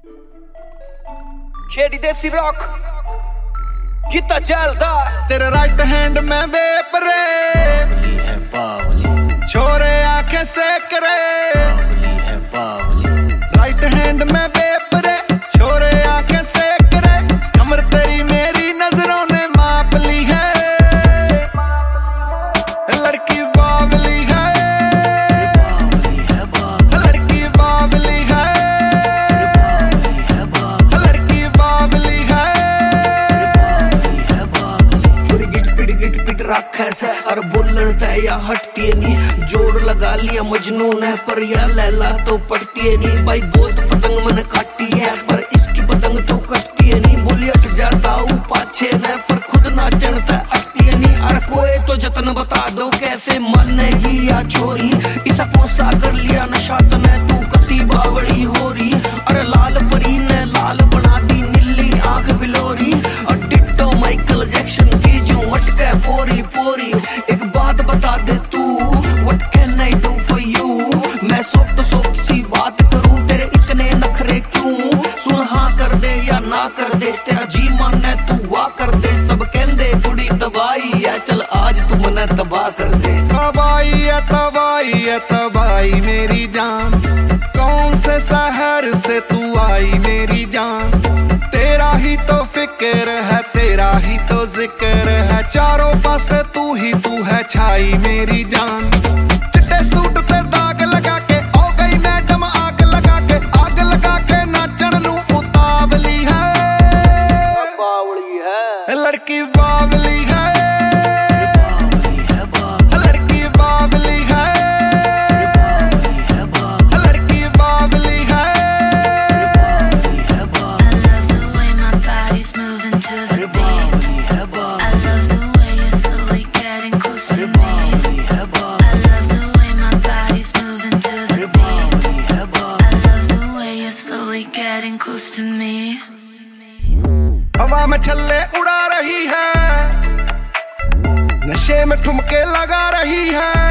खेड़ी देसी रॉक कितना चलता तेरे राइट हैंड में बेपरे बावली है बावली, छोरे आंखें से करे बावली है बावली, राइट हैंड में बेपरे छोरे आंखें से करे कमर तेरी मेरी नजरों ने माप ली है लड़की बावली है बावली है बावली, लड़की बावली है बावली है बावली, लड़की बावली है बावली है बावली। छोरी गिट पिट रख ऐसे और बोलन तय या हटती नहीं जोड़ लगा लिया मजनून है पर या लैला तो पटती नहीं भाई बहुत पतंग मन काटी है पर इसकी पतंग तो कटती है नहीं बोली अट जाता हूँ पाछे न पर खुद ना चढ़ता अटती है नहीं अरे कोई तो जतन बता दो कैसे मानेगी या छोरी इसा कौन सा कर लिया नशा तने तू कती बावड़ी हो रही अरे लाल परी ने लाल बना दी नीली आंख बिलोरी और डिट्टो माइकल जैक्सन की जो अटके पोरी पोरी एक बात बता दे तू what can I do for you मैं सॉफ्ट सी बात करूं तेरे इतने नखरे क्यों सुन हाँ कर दे या ना कर दे तेरा जी माने तू वाह कर दे सब कहंदे कुड़ी दवाई है चल आज तू मने तबाह कर दे तबाही है तबाही मेरी जान कौन से शहर से तू आई मेरी जान तेरा ही तो फिक्र है तेरा ही तो जिक्र है चारों पासे तू है छाई मेरी जान चिट्टे सूट ते दाग लगा के ओ गई मैडम आग लगा के नाचन नू उतावली है बावली है लड़की बावली है बावली है बावली, लड़की बावली है बावली है बावली, लड़की बावली है बावली है बावली, I love the way my body's moving to the beat. बावली है बावली, I love the way you're slowly getting close to me. बावली है बावली, I love the way my body's moving to the beat. बावली है बावली, I love the way you're slowly getting close to me. हवा में छल्ले उड़ा रही है नशे में ठुमके लगा रही है